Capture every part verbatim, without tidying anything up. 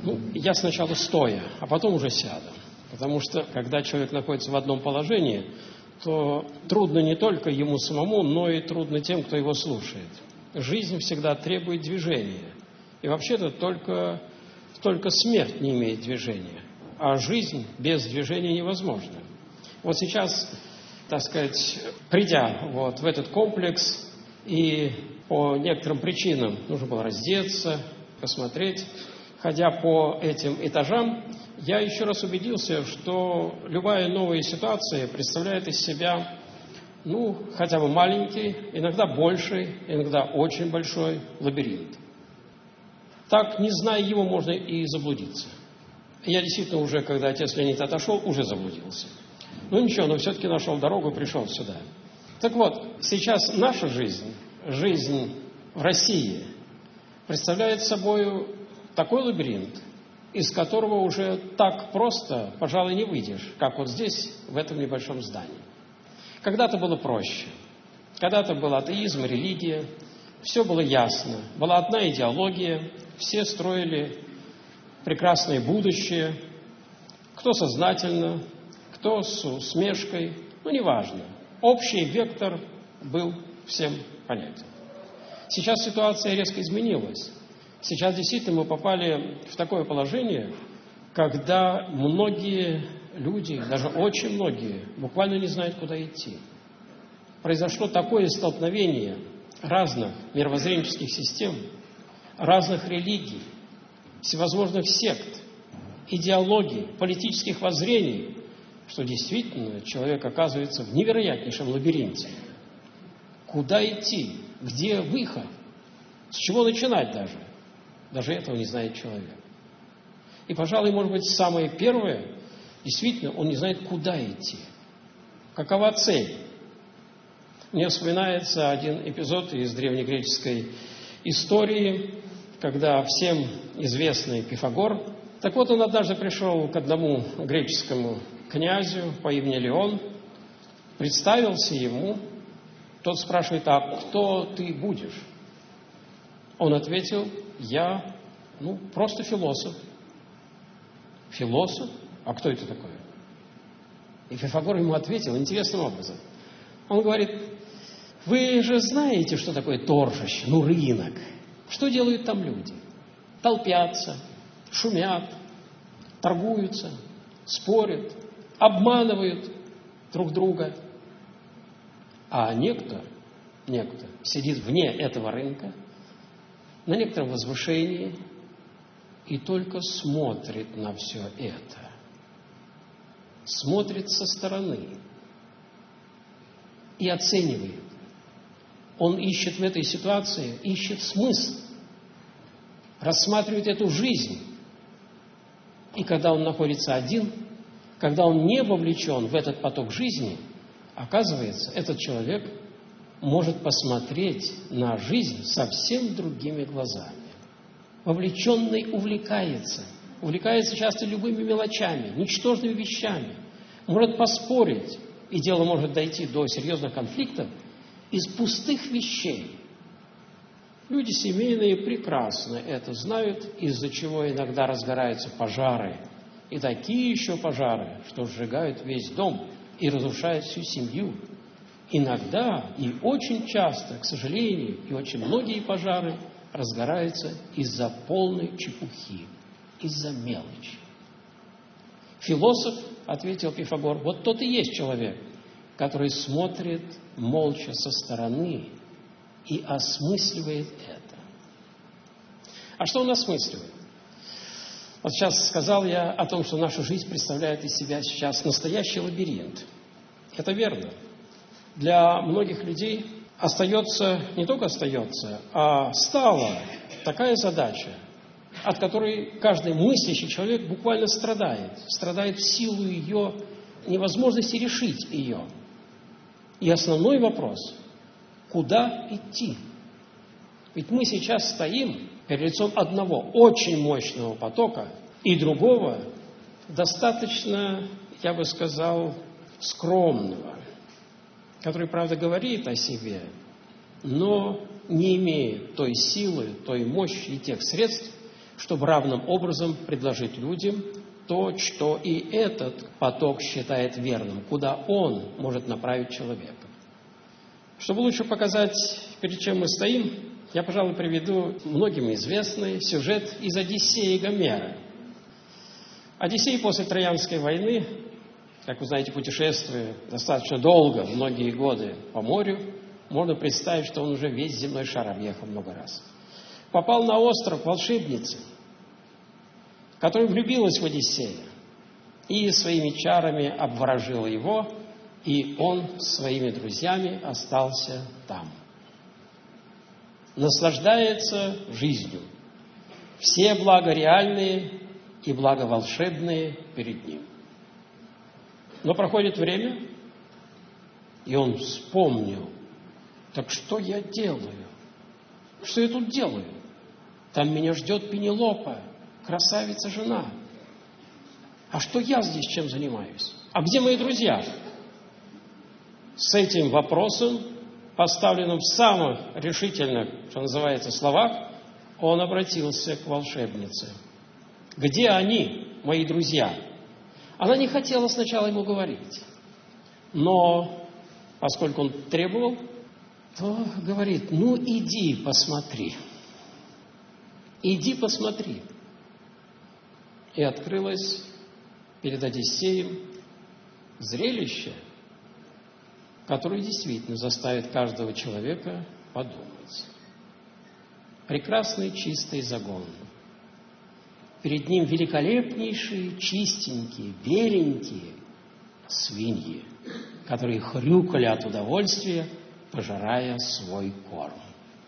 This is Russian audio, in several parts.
Ну, я сначала стоя, а потом уже сяду. Потому что, когда человек находится в одном положении, то трудно не только ему самому, но и трудно тем, кто его слушает. Жизнь всегда требует движения. И вообще-то только, только смерть не имеет движения. А жизнь без движения невозможна. Вот сейчас, так сказать, придя вот в этот комплекс, и по некоторым причинам нужно было раздеться, посмотреть, ходя по этим этажам, я еще раз убедился, что любая новая ситуация представляет из себя, ну, хотя бы маленький, иногда больший, иногда очень большой лабиринт. Так, не зная его, можно и заблудиться. Я действительно уже, когда отец Леонид отошел, уже заблудился. Ну ничего, но все-таки нашел дорогу и пришел сюда. Так вот, сейчас наша жизнь, жизнь в России, представляет собой такой лабиринт, из которого уже так просто, пожалуй, не выйдешь, как вот здесь, в этом небольшом здании. Когда-то было проще. Когда-то был атеизм, религия, все было ясно. Была одна идеология, все строили прекрасное будущее, кто сознательно, кто с усмешкой, ну, неважно. Общий вектор был всем понятен. Сейчас ситуация резко изменилась. Сейчас действительно мы попали в такое положение, когда многие люди, даже очень многие, буквально не знают, куда идти. Произошло такое столкновение разных мировоззренческих систем, разных религий, всевозможных сект, идеологий, политических воззрений, что действительно человек оказывается в невероятнейшем лабиринте. Куда идти? Где выход? С чего начинать даже? Даже этого не знает человек. И, пожалуй, может быть, самое первое, действительно, он не знает, куда идти. Какова цель? Мне вспоминается один эпизод из древнегреческой истории, когда всем известный Пифагор, так вот он однажды пришел к одному греческому князю по имени Леон, представился ему, тот спрашивает: а кто ты будешь? Он ответил: я, ну, просто философ. Философ? А кто это такой? И Пифагор ему ответил интересным образом. Он говорит: вы же знаете, что такое торжище, ну, рынок. Что делают там люди? Толпятся, шумят, торгуются, спорят, обманывают друг друга. А некто, некто сидит вне этого рынка, на некотором возвышении, и только смотрит на все это. Смотрит со стороны и оценивает. Он ищет в этой ситуации, ищет смысл, рассматривает эту жизнь. И когда он находится один, когда он не вовлечен в этот поток жизни, оказывается, этот человек может посмотреть на жизнь совсем другими глазами. Вовлеченный увлекается. Увлекается часто любыми мелочами, ничтожными вещами. Может поспорить, и дело может дойти до серьезных конфликтов из пустых вещей. Люди семейные прекрасно это знают, из-за чего иногда разгораются пожары. И такие еще пожары, что сжигают весь дом и разрушают всю семью. Иногда и очень часто, к сожалению, и очень многие пожары разгораются из-за полной чепухи, из-за мелочи. Философ, ответил Пифагор, вот тот и есть человек, который смотрит молча со стороны и осмысливает это. А что он осмысливает? Вот сейчас сказал я о том, что наша жизнь представляет из себя сейчас настоящий лабиринт. Это верно. Для многих людей остается, не только остается, а стала такая задача, от которой каждый мыслящий человек буквально страдает. Страдает в силу ее невозможности решить ее. И основной вопрос – куда идти? Ведь мы сейчас стоим перед лицом одного очень мощного потока и другого, достаточно, я бы сказал, скромного, который, правда, говорит о себе, но не имеет той силы, той мощи и тех средств, чтобы равным образом предложить людям то, что и этот поток считает верным, куда он может направить человека. Чтобы лучше показать, перед чем мы стоим, я, пожалуй, приведу многим известный сюжет из «Одиссеи» Гомера. Одиссей после Троянской войны, как вы знаете, путешествуя достаточно долго, многие годы по морю, можно представить, что он уже весь земной шар объехал много раз. Попал на остров волшебницы, которая влюбилась в Одиссея и своими чарами обворожила его, и он с своими друзьями остался там. Наслаждается жизнью. Все блага реальные и блага волшебные перед ним. Но проходит время, и он вспомнил: так что я делаю? Что я тут делаю? Там меня ждет Пенелопа, красавица жена. А что я здесь чем занимаюсь? А где мои друзья? С этим вопросом, поставленным в самых решительных, что называется, словах, он обратился к волшебнице. Где они, мои друзья? Она не хотела сначала ему говорить, но поскольку он требовал, то говорит: ну иди посмотри, иди посмотри. И открылось перед Одиссеем зрелище, которое действительно заставит каждого человека подумать. Прекрасный чистый загон. Перед ним великолепнейшие, чистенькие, беленькие свиньи, которые хрюкали от удовольствия, пожирая свой корм.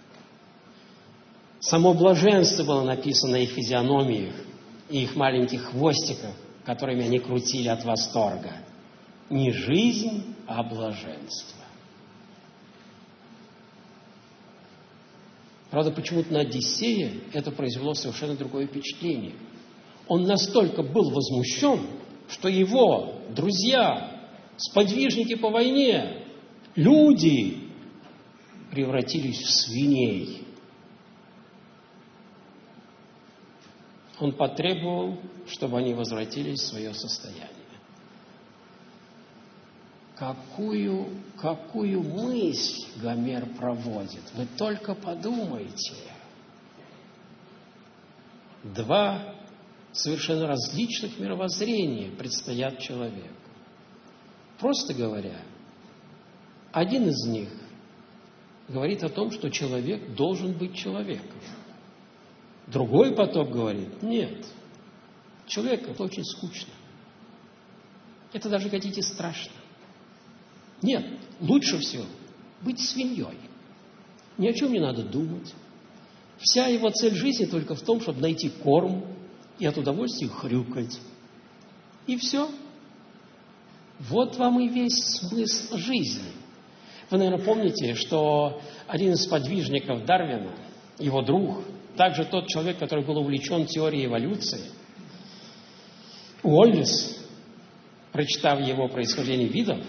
Само блаженство было написано на их физиономиях и их маленьких хвостиках, которыми они крутили от восторга. Не жизнь, а блаженство. Правда, почему-то на Одиссея это произвело совершенно другое впечатление. Он настолько был возмущен, что его друзья, сподвижники по войне, люди превратились в свиней. Он потребовал, чтобы они возвратились в свое состояние. Какую, какую мысль Гомер проводит? Вы только подумайте. Два совершенно различных мировоззрения предстоят человеку. Просто говоря, один из них говорит о том, что человек должен быть человеком. Другой поток говорит: нет, человек — это очень скучно. Это даже, хотите, страшно. Нет, лучше всего быть свиньей. Ни о чем не надо думать. Вся его цель жизни только в том, чтобы найти корм и от удовольствия хрюкать. И все. Вот вам и весь смысл жизни. Вы, наверное, помните, что один из подвижников Дарвина, его друг, также тот человек, который был увлечен теорией эволюции, Уоллес, прочитав его «Происхождение видов»,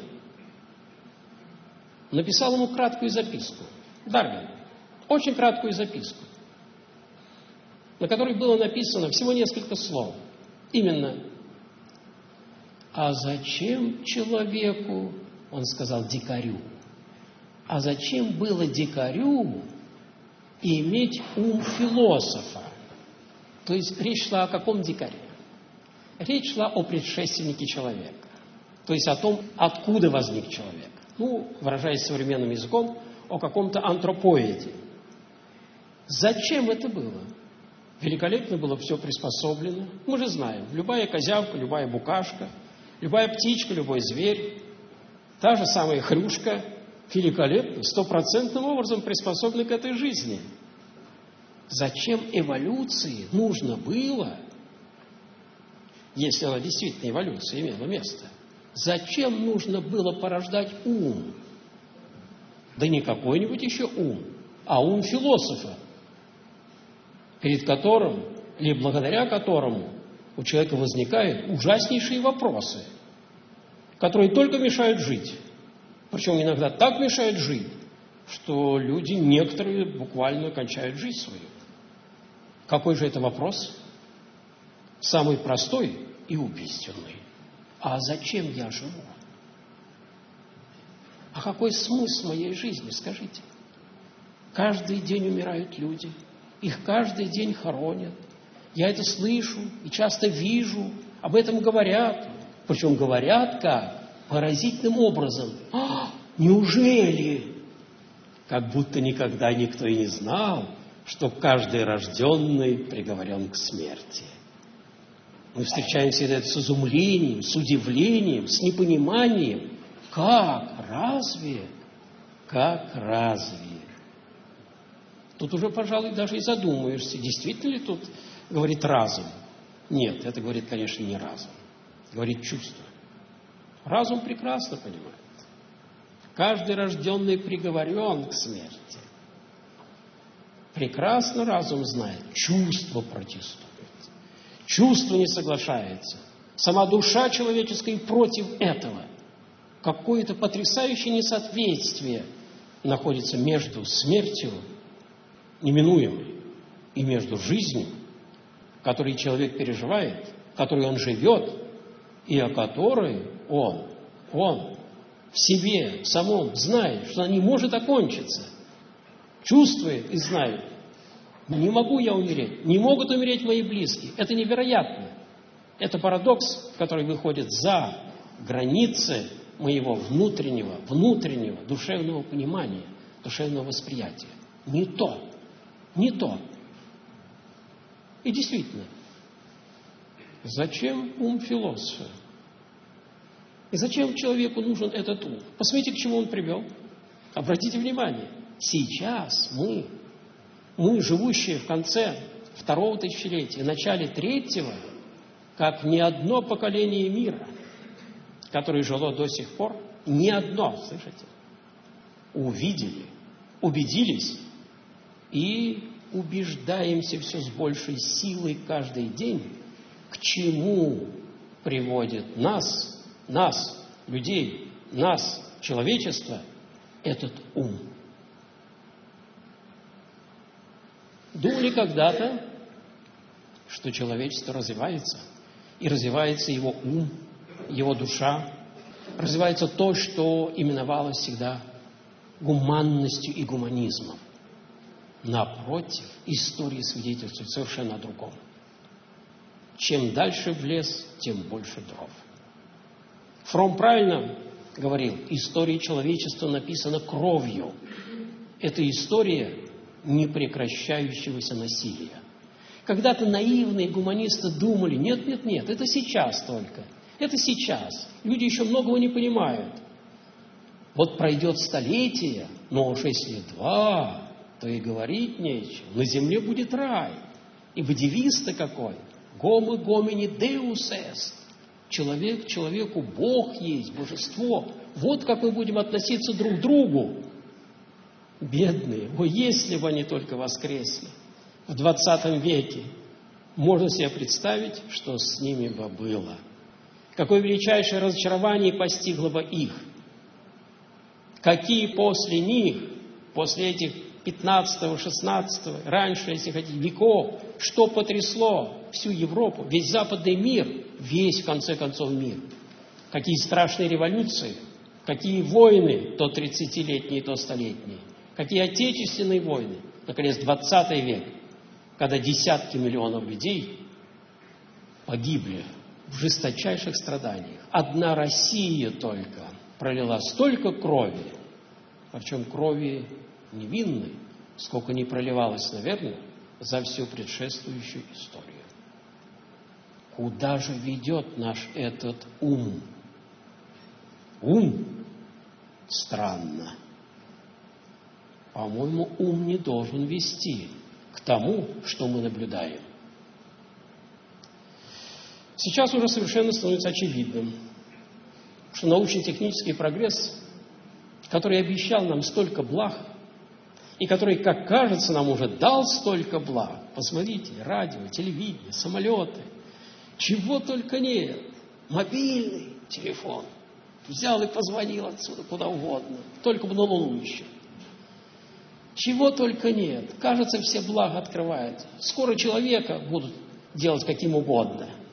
написал ему краткую записку. Дарвин. Очень краткую записку, на которой было написано всего несколько слов. Именно: а зачем человеку, он сказал дикарю, а зачем было дикарю иметь ум философа? То есть речь шла о каком дикаре? Речь шла о предшественнике человека. То есть о том, откуда возник человек. Ну, выражаясь современным языком, о каком-то антропоиде. Зачем это было? Великолепно было все приспособлено. Мы же знаем, любая козявка, любая букашка, любая птичка, любой зверь, та же самая хрюшка, великолепно, стопроцентным образом приспособлены к этой жизни. Зачем эволюции нужно было, если она действительно эволюция имела место, зачем нужно было порождать ум? Да не какой-нибудь еще ум, а ум философа, перед которым, или благодаря которому у человека возникают ужаснейшие вопросы, которые только мешают жить. Причем иногда так мешают жить, что люди, некоторые, буквально кончают жизнь свою. Какой же это вопрос? самый простой и убийственный. А зачем я живу? А какой смысл моей жизни, скажите? Каждый день умирают люди, их каждый день хоронят. Я это слышу и часто вижу, об этом говорят. Причем говорят как? Поразительным образом. А, неужели? Как будто никогда никто и не знал, что каждый рожденный приговорен к смерти. Мы встречаемся это с изумлением, с удивлением, с непониманием. Как? Разве? Как разве? Тут уже, пожалуй, даже и задумаешься, действительно ли тут говорит разум? Нет, это говорит, конечно, не разум. Говорит чувство. Разум прекрасно понимает. Каждый рожденный приговорен к смерти. Прекрасно разум знает. Чувство протестует. Чувство не соглашается. Сама душа человеческая против этого. Какое-то потрясающее несоответствие находится между смертью неминуемой и между жизнью, которую человек переживает, которой он живет, и о которой он, он в себе, в самом знает, что она не может окончиться. Чувствует и знает. Не могу я умереть, не могут умереть мои близкие. Это невероятно. Это парадокс, который выходит за границы моего внутреннего, внутреннего душевного понимания, душевного восприятия. Не то, не то. И действительно, зачем ум философа? И зачем человеку нужен этот ум? Посмотрите, к чему он привел. Обратите внимание, сейчас мы, мы, живущие в конце второго тысячелетия, в начале третьего, как ни одно поколение мира, которое жило до сих пор, ни одно, слышите, увидели, убедились и убеждаемся все с большей силой каждый день, к чему приводит нас, нас, людей, нас, человечество, этот ум. Думали когда-то, что человечество развивается, и развивается его ум, его душа, развивается то, что именовалось всегда гуманностью и гуманизмом. Напротив, история свидетельствует совершенно о другом. Чем дальше в лес, тем больше дров. Фромм правильно говорил, история человечества написана кровью. Это история непрекращающегося насилия. Когда-то наивные гуманисты думали, нет, нет, нет, это сейчас только, это сейчас. Люди еще многого не понимают. Вот пройдет столетие, но уж если два, то и говорить нечего. На земле будет рай. Ибо девиз-то какой? Гомо гомини деус эст. Человек человеку Бог есть, божество. Вот как мы будем относиться друг к другу. Бедные, о, если бы они только воскресли в двадцатом веке, можно себе представить, что с ними бы было. Какое величайшее разочарование постигло бы их. Какие после них, после этих пятнадцатого, шестнадцатого, раньше, если хотите, веков, что потрясло всю Европу, весь западный мир, весь, в конце концов, мир. Какие страшные революции, какие войны, то тридцатилетние, то столетние, какие отечественные войны, наконец, двадцатый век, когда десятки миллионов людей погибли в жесточайших страданиях. Одна Россия только пролила столько крови, причем крови невинной, сколько не проливалось, наверное, за всю предшествующую историю. Куда же ведет наш этот ум? Ум странно. По-моему, ум не должен вести к тому, что мы наблюдаем. Сейчас уже совершенно становится очевидным, что научно-технический прогресс, который обещал нам столько благ, и который, как кажется, нам уже дал столько благ. Посмотрите, радио, телевидение, самолеты, чего только нет. Мобильный телефон. Взял и позвонил отсюда куда угодно, только бы на Луну еще. Чего только нет. Кажется, все блага открываются. Скоро человека будут делать каким угодно.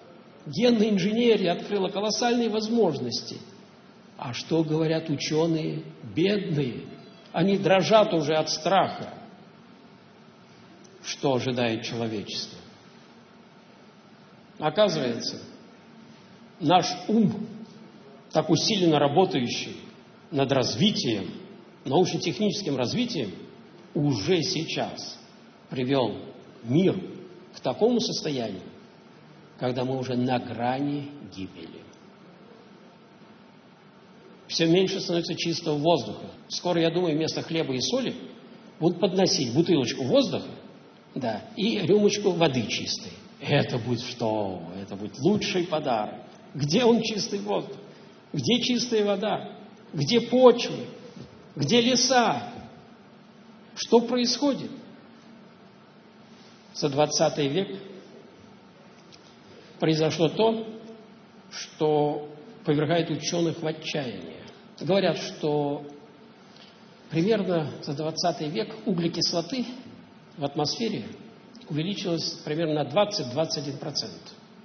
Генная инженерия открыла колоссальные возможности. А что говорят ученые? Бедные. Они дрожат уже от страха. Что ожидает человечество? Оказывается, наш ум, так усиленно работающий над развитием, научно-техническим развитием, уже сейчас привел мир к такому состоянию, когда мы уже на грани гибели. Все меньше становится чистого воздуха. Скоро, я думаю, вместо хлеба и соли будут подносить бутылочку воздуха, да, и рюмочку воды чистой. Это будет что? Это будет лучший подарок. Где он, чистый воздух? Где чистая вода? Где почвы? Где леса? Что происходит? За двадцатый век произошло то, что повергает ученых в отчаяние. Говорят, что примерно за двадцатый век углекислоты в атмосфере увеличилось примерно на двадцать-двадцать один процент.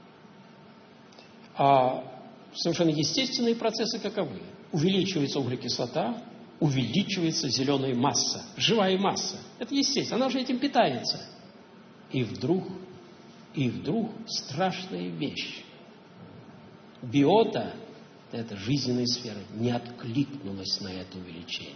А совершенно естественные процессы каковы? Увеличивается углекислота, увеличивается зеленая масса, живая масса. Это естественно, она же этим питается. И вдруг, и вдруг страшная вещь. Биота, эта жизненная сфера, не откликнулась на это увеличение.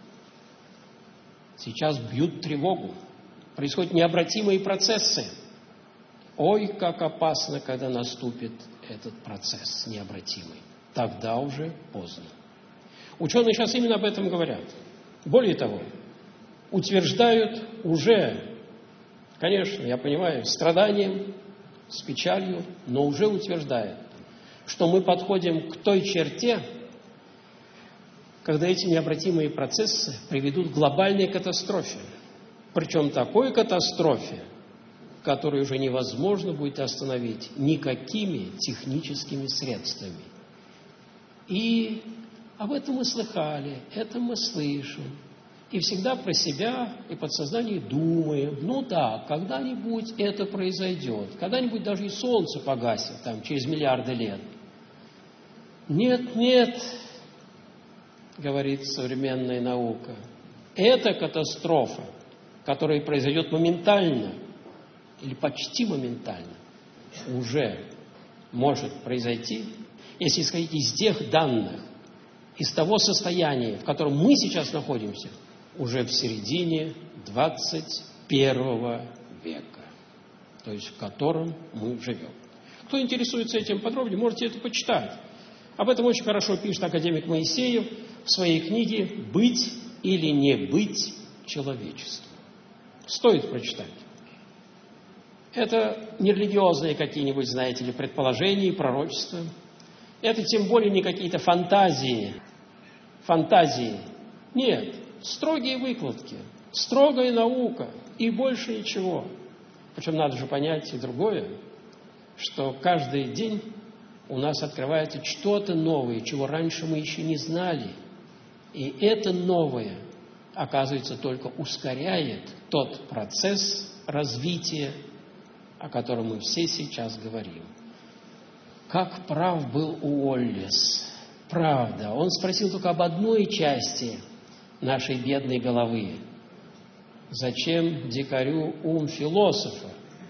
Сейчас бьют тревогу. Происходят необратимые процессы. Ой, как опасно, когда наступит этот процесс необратимый. Тогда уже поздно. Ученые сейчас именно об этом говорят. Более того, утверждают уже, конечно, я понимаю, страданием, с печалью, но уже утверждают, что мы подходим к той черте, когда эти необратимые процессы приведут к глобальной катастрофе. Причем такой катастрофе, которую уже невозможно будет остановить никакими техническими средствами. И об этом мы слыхали, это мы слышим. И всегда про себя и подсознание думаем, ну да, когда-нибудь это произойдет, когда-нибудь даже и солнце погасит, там, через миллиарды лет. Нет, нет, говорит современная наука, это катастрофа, которая произойдет моментально или почти моментально, уже может произойти, если исходить из тех данных, из того состояния, в котором мы сейчас находимся, уже в середине двадцать первого века, то есть в котором мы живем. Кто интересуется этим подробнее, можете это почитать. Об этом очень хорошо пишет академик Моисеев в своей книге «Быть или не быть человечеству». Стоит прочитать. Это не религиозные какие-нибудь, знаете ли, предположения и пророчества. Это тем более не какие-то фантазии. Фантазии. Нет. Строгие выкладки. Строгая наука. И больше ничего. Причем надо же понять и другое, что каждый день у нас открывается что-то новое, чего раньше мы еще не знали. И это новое, оказывается, только ускоряет тот процесс развития, о котором мы все сейчас говорим. Как прав был Уоллес. Правда. Он спросил только об одной части нашей бедной головы. Зачем дикарю ум философа?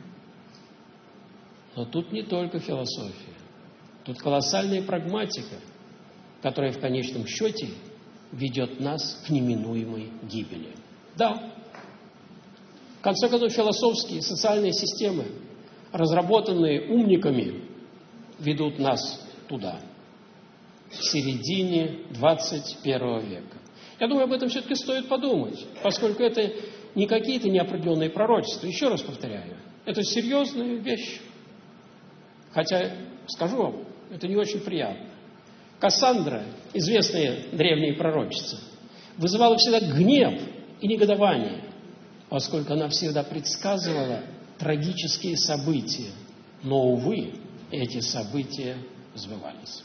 Но тут не только философия. Тут колоссальная прагматика, которая в конечном счете ведет нас к неминуемой гибели. Да, в конце концов, философские и социальные системы, разработанные умниками, ведут нас туда, в середине двадцать первого века. Я думаю, об этом все-таки стоит подумать, поскольку это не какие-то неопределенные пророчества. Еще раз повторяю, это серьезная вещь. Хотя, скажу вам, это не очень приятно. Кассандра, известная древняя пророчица, вызывала всегда гнев и негодование, поскольку она всегда предсказывала трагические события. Но, увы, эти события сбывались.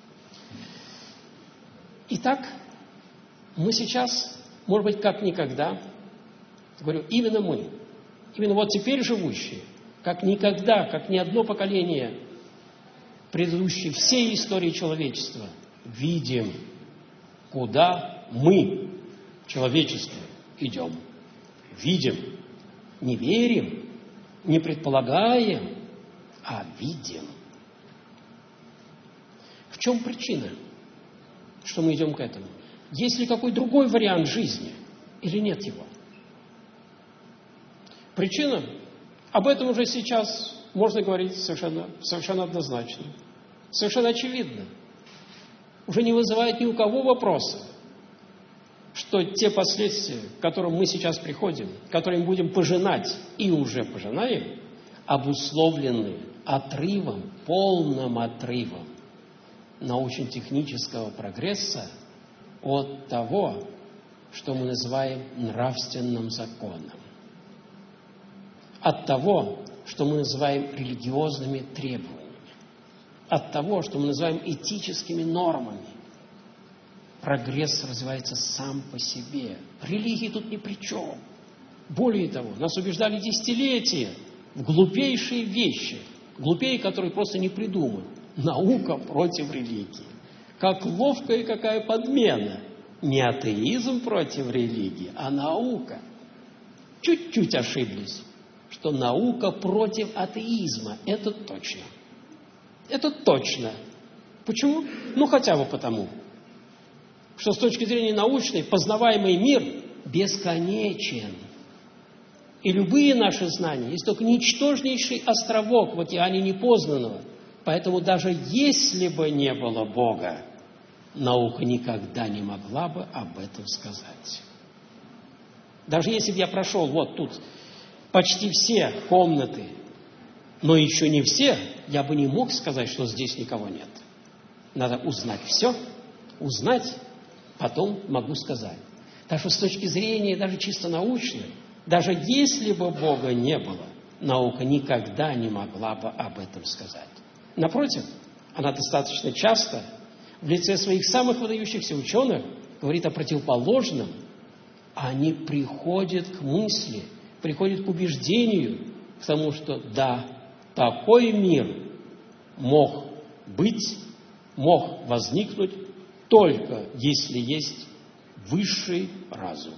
Итак, мы сейчас, может быть, как никогда, говорю, именно мы, именно вот теперь живущие, как никогда, как ни одно поколение предыдущей всей истории человечества, видим, куда мы, человечество, идем. Видим. Не верим, не предполагаем, а видим. В чем причина, что мы идем к этому? Есть ли какой другой вариант жизни или нет его? Причина? Об этом уже сейчас можно говорить совершенно, совершенно однозначно. Совершенно очевидно. Уже не вызывает ни у кого вопроса, что те последствия, к которым мы сейчас приходим, которые мы будем пожинать и уже пожинаем, обусловлены отрывом, полным отрывом научно-технического прогресса от того, что мы называем нравственным законом, от того, что мы называем религиозными требованиями, от того, что мы называем этическими нормами. Прогресс развивается сам по себе. Религии тут ни при чем. Более того, нас убеждали десятилетия в глупейшие вещи, глупее, которые просто не придумают. Наука против религии. Как ловкая какая подмена. Не атеизм против религии, а наука. Чуть-чуть ошиблись, что наука против атеизма. Это точно. Это точно. Почему? Ну, хотя бы потому, что с точки зрения научной познаваемый мир бесконечен. И любые наши знания есть только ничтожнейший островок в океане непознанного. Поэтому даже если бы не было Бога, наука никогда не могла бы об этом сказать. Даже если бы я прошел вот тут почти все комнаты, но еще не все, я бы не мог сказать, что здесь никого нет. Надо узнать все, узнать, потом могу сказать. Так что с точки зрения даже чисто научной, даже если бы Бога не было, наука никогда не могла бы об этом сказать. Напротив, она достаточно часто в лице своих самых выдающихся ученых говорит о противоположном. Они приходят к мысли, приходят к убеждению, к тому, что да, такой мир мог быть, мог возникнуть только если есть высший разум,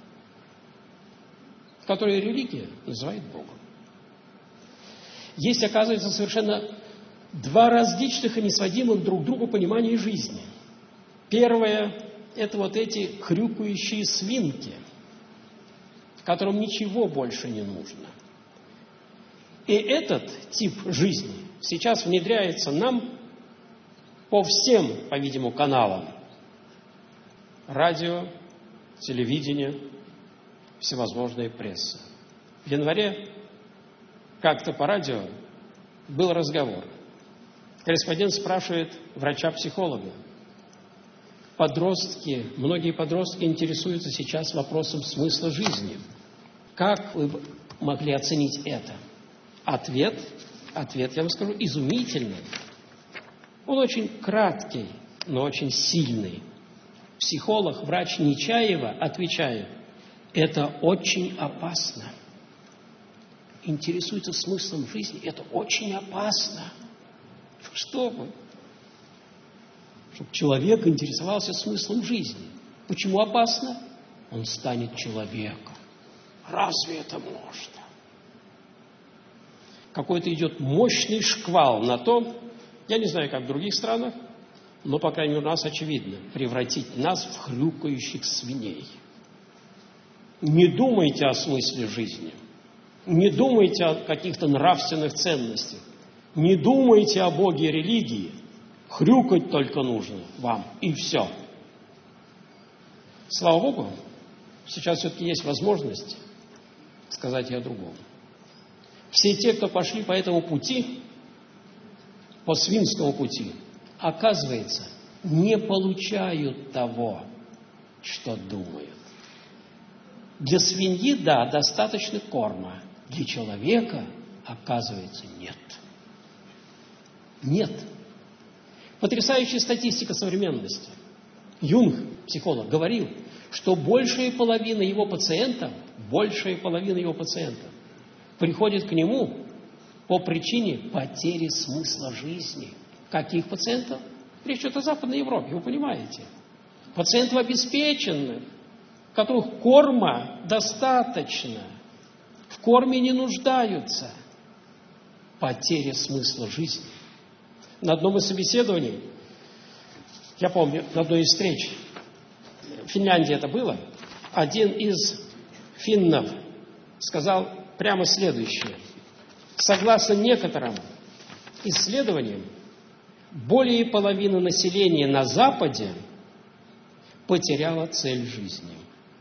который религия называет Богом. Есть, оказывается, совершенно два различных и несводимых друг к другу понимания жизни. Первое – это вот эти хрюкающие свинки, которым ничего больше не нужно. И этот тип жизни сейчас внедряется нам по всем, по-видимому, каналам. Радио, телевидение, всевозможная пресса. В январе как-то по радио был разговор. Корреспондент спрашивает врача-психолога. Подростки, многие подростки интересуются сейчас вопросом смысла жизни. Как вы могли оценить это? Ответ, ответ, я вам скажу, изумительный. Он очень краткий, но очень сильный. Психолог, врач Нечаева отвечает, это очень опасно. Интересуется смыслом жизни, это очень опасно. Что вы? Чтобы человек интересовался смыслом жизни. Почему опасно? Он станет человеком. Разве это можно? Какой-то идет мощный шквал на то, я не знаю, как в других странах, но, по крайней мере, у нас очевидно, превратить нас в хрюкающих свиней. Не думайте о смысле жизни. Не думайте о каких-то нравственных ценностях. Не думайте о Боге и религии. Хрюкать только нужно вам, и все. Слава Богу, сейчас все-таки есть возможность сказать и о другом. Все те, кто пошли по этому пути, по свинскому пути, оказывается, не получают того, что думают. Для свиньи, да, достаточно корма. Для человека, оказывается, нет. Нет. Потрясающая статистика современности. Юнг, психолог, говорил, что большая половина его пациентов, большая половина его пациентов приходит к нему по причине потери смысла жизни. Каких пациентов? Речь идет о Западной Европе, вы понимаете. Пациентов обеспеченных, у которых корма достаточно, в корме не нуждаются. Потеря смысла жизни. На одном из собеседований, я помню, на одной из встреч, в Финляндии это было, один из финнов сказал прямо следующее. Согласно некоторым исследованиям, более половины населения на Западе потеряло цель жизни.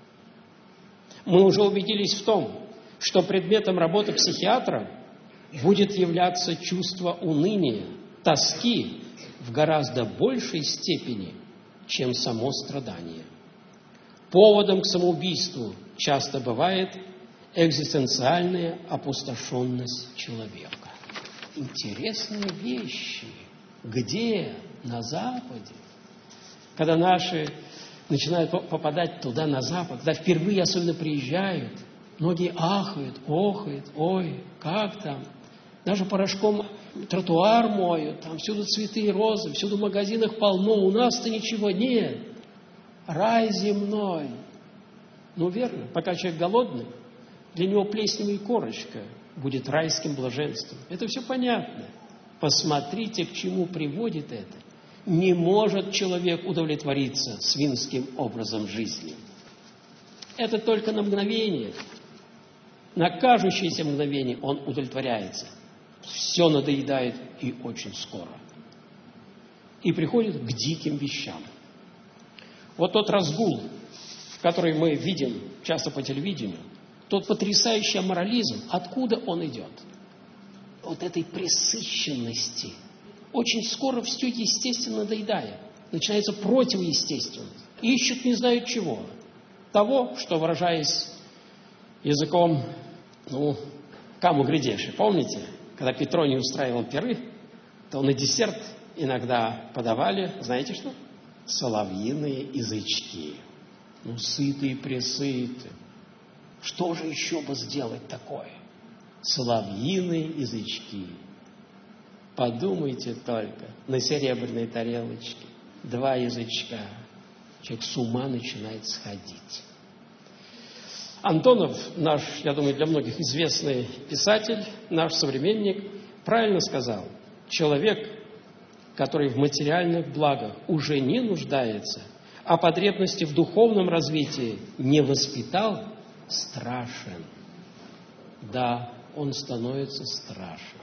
Мы уже убедились в том, что предметом работы психиатра будет являться чувство уныния, тоски в гораздо большей степени, чем само страдание. Поводом к самоубийству часто бывает экзистенциальная опустошенность человека. Интересные вещи. Где? На Западе. Когда наши начинают попадать туда, на Запад, когда впервые особенно приезжают, многие ахают, охают, ой, как там? Даже порошком тротуар моют, там всюду цветы и розы, всюду в магазинах полно, у нас-то ничего нет. Рай земной. Ну, верно, пока человек голодный, для него плесневая корочка будет райским блаженством. Это все понятно. Посмотрите, к чему приводит это. Не может человек удовлетвориться свинским образом жизни. Это только на мгновение. На кажущееся мгновение он удовлетворяется. Все надоедает и очень скоро. И приходит к диким вещам. Вот тот разгул, который мы видим часто по телевидению, тот потрясающий аморализм, откуда он идет? Вот этой пресыщенности. Очень скоро все естественно надоедает. Начинается противоестественность. Ищут не знают чего. Того, что, выражаясь языком, ну, каму глядевши. Помните, когда Петроний устраивал пиры, то на десерт иногда подавали, знаете что? Соловьиные язычки. Ну, сытые, пресыты. Что же еще бы сделать такое? Соловьиные язычки. Подумайте только, на серебряной тарелочке два язычка. Человек с ума начинает сходить. Антонов, наш, я думаю, для многих известный писатель, наш современник, правильно сказал: человек, который в материальных благах уже не нуждается, а потребности в духовном развитии не воспитал, страшен. Да, он становится страшен.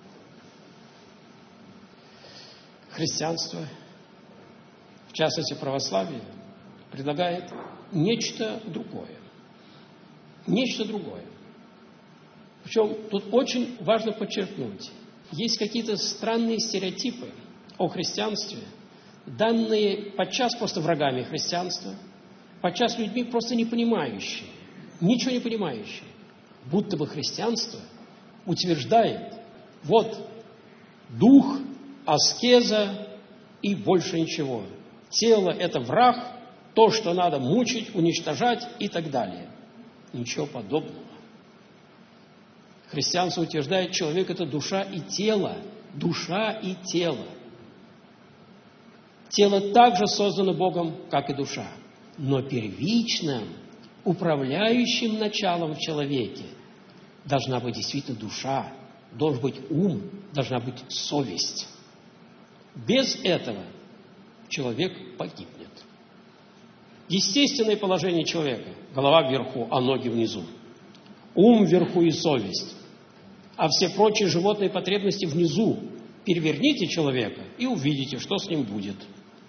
Христианство, в частности православие, предлагает нечто другое. Нечто другое. Причем тут очень важно подчеркнуть, есть какие-то странные стереотипы о христианстве, данные подчас просто врагами христианства, подчас людьми просто не понимающие, ничего не понимающие, будто бы христианство утверждает, вот, дух, аскеза и больше ничего. Тело – это враг, то, что надо мучить, уничтожать и так далее. Ничего подобного. Христианство утверждает, человек – это душа и тело. Душа и тело. Тело также создано Богом, как и душа. Но первичным, управляющим началом в человеке должна быть действительно душа, должен быть ум, должна быть совесть. Без этого человек погибнет. Естественное положение человека – голова вверху, а ноги внизу. Ум вверху и совесть. А все прочие животные потребности внизу. Переверните человека и увидите, что с ним будет.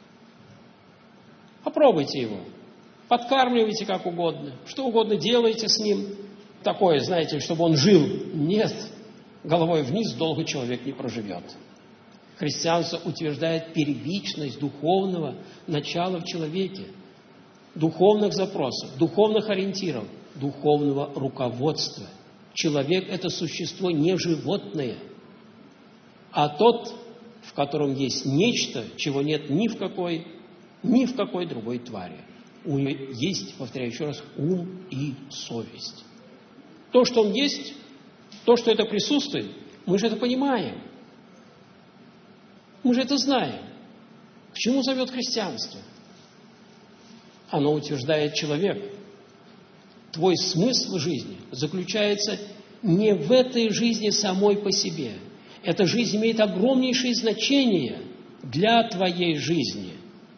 Попробуйте его. Подкармливайте как угодно. Что угодно делайте с ним. Такое, знаете, чтобы он жил. Нет. Головой вниз долго человек не проживет. Христианство утверждает первичность духовного начала в человеке. Духовных запросов, духовных ориентиров, духовного руководства. Человек – это существо не животное, а тот, в котором есть нечто, чего нет ни в какой, ни в какой другой твари. У него есть, повторяю еще раз, ум и совесть. То, что он есть, то, что это присутствует, мы же это понимаем. Мы же это знаем. К чему зовет христианство? Оно утверждает человек. Твой смысл жизни заключается не в этой жизни самой по себе. Эта жизнь имеет огромнейшее значение для твоей жизни.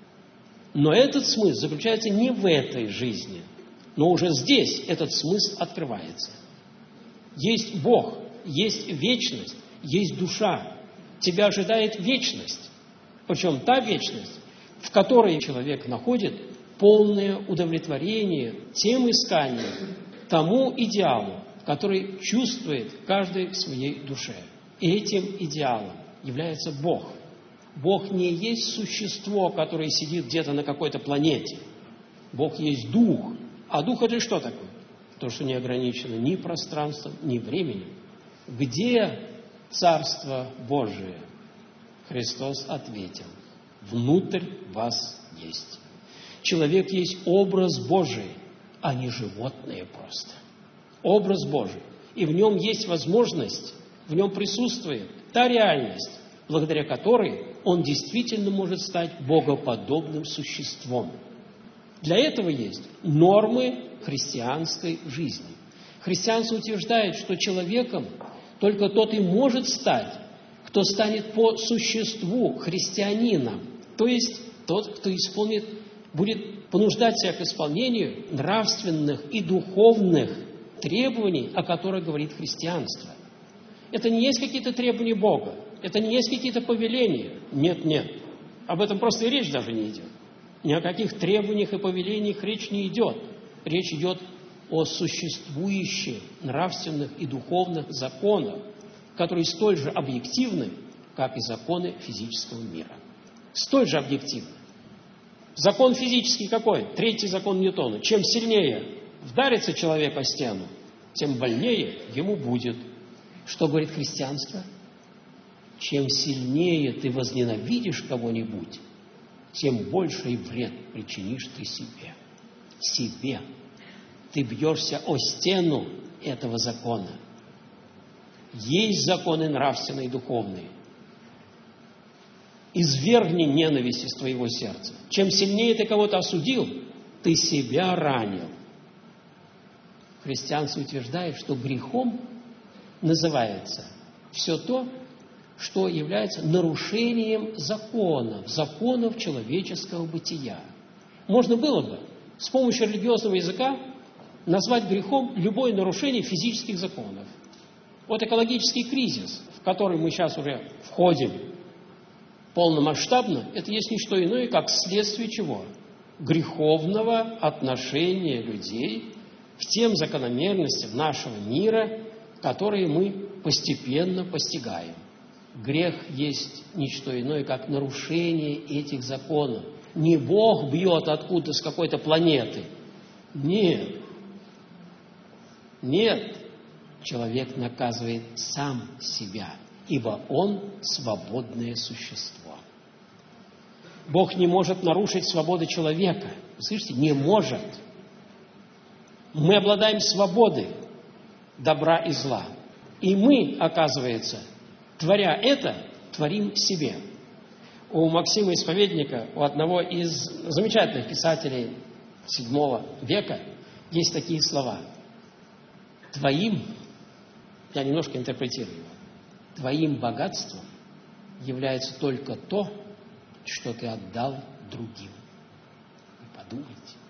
Но этот смысл заключается не в этой жизни. Но уже здесь этот смысл открывается. Есть Бог, есть вечность, есть душа. Тебя ожидает вечность. Причем та вечность, в которой человек находит полное удовлетворение тем исканиям, тому идеалу, который чувствует каждый в своей душе. И этим идеалом является Бог. Бог не есть существо, которое сидит где-то на какой-то планете. Бог есть Дух. А Дух – это что такое? То, что не ограничено ни пространством, ни временем. Где Царство Божие? Христос ответил: внутрь вас есть. Человек есть образ Божий, а не животное просто. Образ Божий. И в нем есть возможность, в нем присутствует та реальность, благодаря которой он действительно может стать богоподобным существом. Для этого есть нормы христианской жизни. Христианство утверждает, что человеком только тот и может стать, кто станет по существу христианином, то есть тот, кто исполнит, будет понуждать себя к исполнению нравственных и духовных требований, о которых говорит христианство. Это не есть какие-то требования Бога, это не есть какие-то повеления. Нет, нет. Об этом просто и речь даже не идет. Ни о каких требованиях и повелениях речь не идет. Речь идет о существующих нравственных и духовных законах, которые столь же объективны, как и законы физического мира. Столь же объективны. Закон физический какой? Третий закон Ньютона. Чем сильнее вдарится человек о стену, тем больнее ему будет. Что говорит христианство? Чем сильнее ты возненавидишь кого-нибудь, тем больший вред причинишь ты себе. Себе. Ты бьешься о стену этого закона. Есть законы нравственные и духовные. Извергни ненависть из твоего сердца. Чем сильнее ты кого-то осудил, ты себя ранил. Христианство утверждает, что грехом называется все то, что является нарушением законов, законов человеческого бытия. Можно было бы с помощью религиозного языка назвать грехом любое нарушение физических законов. Вот экологический кризис, в который мы сейчас уже входим полномасштабно, это есть не что иное, как следствие чего? Греховного отношения людей к тем закономерностям нашего мира, которые мы постепенно постигаем. Грех есть не что иное, как нарушение этих законов. Не Бог бьет откуда-то с какой-то планеты. Нет. Нет. Человек наказывает сам себя, ибо он свободное существо. Бог не может нарушить свободу человека. Вы слышите? Не может. Мы обладаем свободой добра и зла. И мы, оказывается, творя это, творим себе. У Максима Исповедника, у одного из замечательных писателей седьмого века, есть такие слова. Твоим, я немножко интерпретирую, твоим богатством является только то, что ты отдал другим. Вы подумайте.